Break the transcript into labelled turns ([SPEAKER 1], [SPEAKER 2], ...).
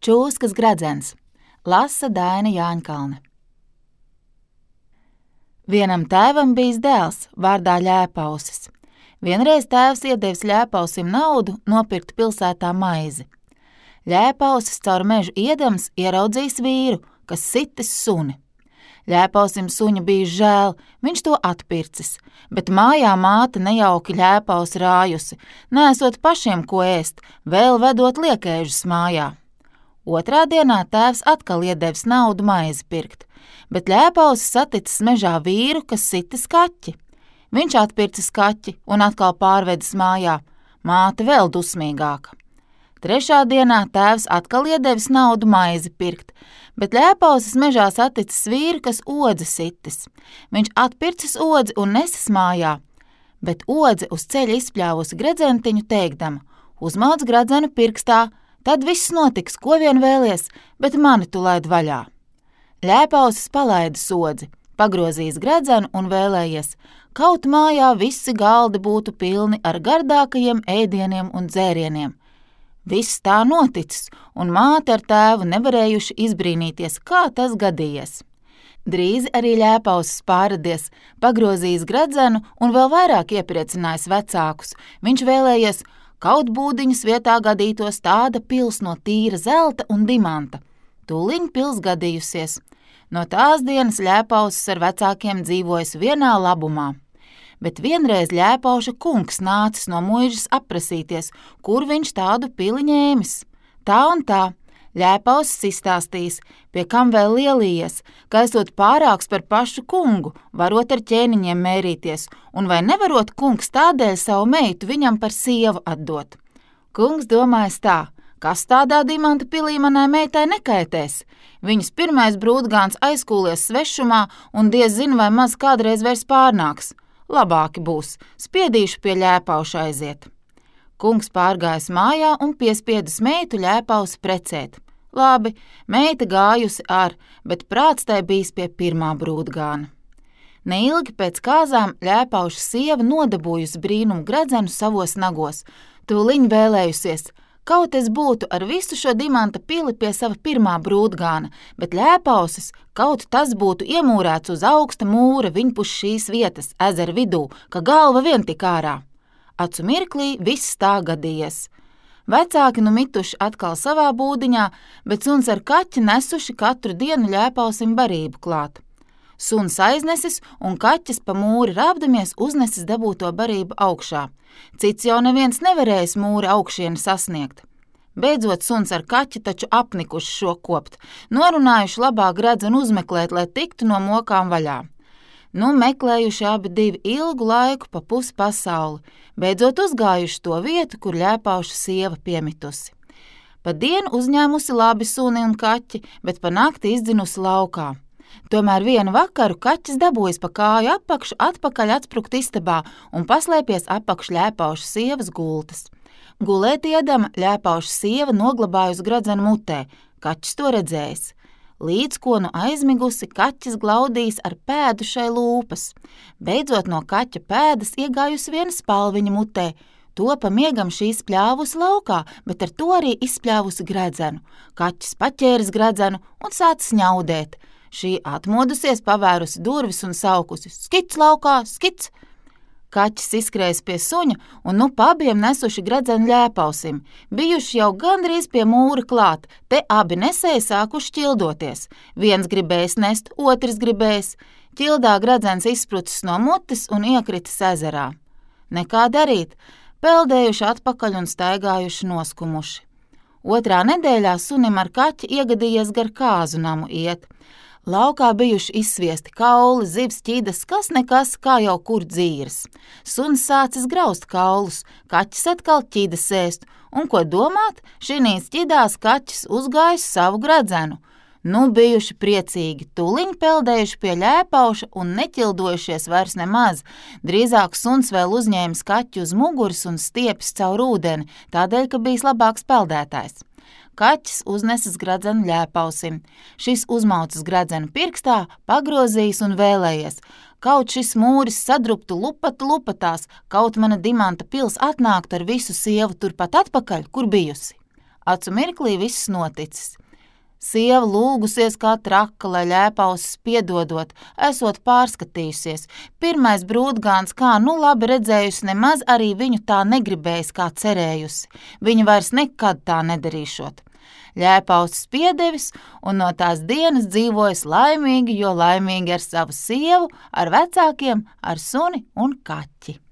[SPEAKER 1] Čūskas gradzens. Lasa Daina Jāņkalne. Vienam tēvam bijis dēls vārdā Ļēpausis. Vienreiz tēvs iedevis Ļēpausim naudu nopirkt pilsētā maizi. Ļēpausis caur mežu iedams ieraudzījis vīru, kas sitis suni. Ļēpausim suņa bija žēl, viņš to atpircis, bet mājā māte nejauki Ļēpausi rājusi, neesot pašiem ko ēst, vēl vedot liekēžus mājā. Otrā dienā tēvs atkal iedevis naudu maizi pirkt, bet Ļēpausis saticis mežā vīru, kas sitis kaķi. Viņš atpircis kaķi un atkal pārvedis mājā, māte vēl dusmīgāka. Trešā dienā tēvs atkal iedevis naudu maizi pirkt, bet Ļēpausis mežā saticis vīru, kas odzi sitis. Viņš atpircis odzi un nesis mājā, bet odzi uz ceļa izspļāvusi gredzentiņu teikdama: uzmauc gradzenu pirkstā, tad viss notiks, ko vien vēlies, bet mani tu laid vaļā. Ļēpausis palaida odzi, pagrozījis gredzenu un vēlējies, kaut mājā visi galdi būtu pilni ar gardākajiem ēdieniem un dzērieniem. Viss tā noticis, un māte ar tēvu nevarējuši izbrīnīties, kā tas gadījies. Drīz arī Ļēpausis pārradies, pagrozījis gredzenu un vēl vairāk iepriecinājis vecākus. Viņš vēlējies, kaut būdiņas vietā gadītos tāda pils no tīra zelta un dimanta. Tūliņ pils gadījusies. No tās dienas Ļēpausis ar vecākiem dzīvojis vienā labumā. Bet vienreiz Ļēpauša kungs nācis no muižas apprasīties, kur viņš tādu pili ņēmis. Tā un tā, Ļēpausis izstāstījis, pie kam vēl lielījies, ka esot pārāks par pašu kungu, varot ar ķēniņiem mērīties, un vai nevarot kungs tādēļ savu meitu viņam par sievu atdot. Kungs domājis tā, kas tādā dimanta pilī manai meitai nekaitēs. Viņas pirmais brūdgāns aizkūlies svešumā un diez zina, vai maz kādreiz vairs pārnāks. Labāki būs, spiedīšu pie Ļēpauša aiziet. Kungs pārgājis mājā un piespiedis meitu Ļēpausi precēt. Labi, meita gājusi bet prāts tai bijis pie pirmā brūdgāna. Neilgi pēc kāzām Ļēpauša sieva nodabūjusi brīnumu gredzenu savos nagos, tūliņ vēlējusies, kaut es būtu ar visu šo dimanta pili pie sava pirmā brūdgāna, bet Ļēpausis, kaut tas būtu iemūrēts uz augsta mūra viņpus šīs vietas, ezera vidū, ka galva vien tik ārā. Acu mirklī viss tā gadījies. Vecāki nu mituši atkal savā būdiņā, bet suns ar kaķi nesuši katru dienu Ļēpausim barību klāt. Suns aiznesis un kaķis pa mūri rāpdamies uznesis dabūto barību augšā. Cits jau neviens nevarējis mūri augšieni sasniegt. Beidzot suns ar kaķi taču apnikuši šo kopt, norunājuši labāk gredzenu uzmeklēt, lai tiktu no mokām vaļā. Nu meklējuši abi divi ilgu laiku pa pusi pasauli, beidzot uzgājuši to vietu, kur Ļēpauša sieva piemitusi. Pa dienu uzņēmusi labi suni un kaķi, bet pa nakti izdzinusi laukā. Tomēr vienu vakaru kaķis dabūjis pa kāju apakšu atpakaļ atsprukt istabā un paslēpies apakš Ļēpauša sievas gultas. Gulēt iedama Ļēpauša sieva noglabājusi gradzenu mutē, kaķis to redzējis. Līdz ko nu aizmigusi, kaķis glaudījis ar pēdu šai lūpas. Beidzot no kaķa pēdas iegājusi viena spalviņa mutē, to pa miegam šī spļāvusi laukā, bet ar to arī izspļāvusi gredzenu. Kaķis paķēris gredzenu un sācis ņaudēt. Šī atmodusies, pavērusi durvis un saukusi: skits laukā, skits! Kaķis izskrējis pie suņa un nu pa abiem nesuši gredzenu Ļēpausim. Bijuši jau gandrīz pie mūra klāt, te abi nesēji sākuši ķildoties. Viens gribējis nest, otrs gribējis. Ķildā gredzens izsprucis no mutes un iekritis ezerā. Nekā darīt, peldējuši atpakaļ un staigājuši noskumuši. Otrā nedēļā sunim ar kaķi iegadījies gar kāzu namu iet. Laukā bijuši izsviesti kauli, zivs, ķidas, kas nekas, kā jau kur dzīras. Suns sācis graust kaulus, kaķis atkal ķidas ēst, un ko domāt, šinīs ķidās kaķis uzgājis savu gredzenu. Nu bijuši priecīgi, tūliņ peldējuši pie Ļēpauša un neķildojušies vairs nemaz. Drīzāk suns vēl uzņēmis kaķi uz muguras un stiepis caur ūdeni, tādēļ, ka bijis labāks peldētājs. Kaķis uznesis gredzenu Ļēpausim. Šis uzmaucis gredzenu pirkstā, pagrozījis un vēlējies. Kaut šis mūris sadruptu lupatās, kaut mana dimanta pils atnāktu ar visu sievu turpat atpakaļ, kur bijusi. Acu mirklī viss noticis. Sieva lūgusies kā traka, lai Ļēpausis piedodot, esot pārskatījusies. Pirmais brūdgāns, kā nu labi redzējusi, nemaz arī viņu tā negribējis, kā cerējusi. Viņa vairs nekad tā nedarīšot. Ļēpausis piedevis un no tās dienas dzīvojis laimīgi, jo laimīgi ar savu sievu, ar vecākiem, ar suni un kaķi.